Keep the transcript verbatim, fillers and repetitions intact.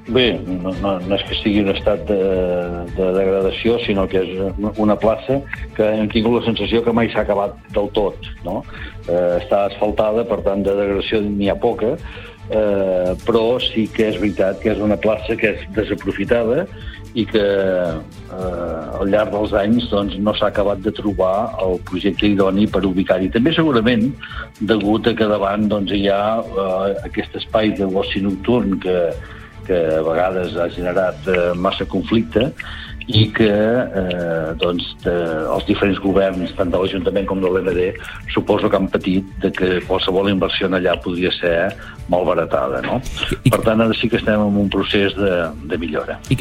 Bé, no, no, no és que sigui un estat de, de degradació, sinó que és una plaça que hem tingut la sensació que mai s'ha acabat del tot, no? Eh, està asfaltada, per tant, de degradació n'hi ha poca, eh, però sí que és veritat que és una plaça que és desaprofitada i que eh, al llarg dels anys doncs, no s'ha acabat de trobar el projecte idoni per ubicar-hi. També segurament degut a que davant doncs, hi ha eh, aquest espai de l'oci nocturn que que a vegades ha generat eh, massa conflicte i que eh, doncs, de, els diferents governs, tant de l'Ajuntament com de l'E M D, suposo que han patit de que qualsevol inversió allà podria ser malbaratada, no? Per tant, ara sí que estem en un procés de, de millora. I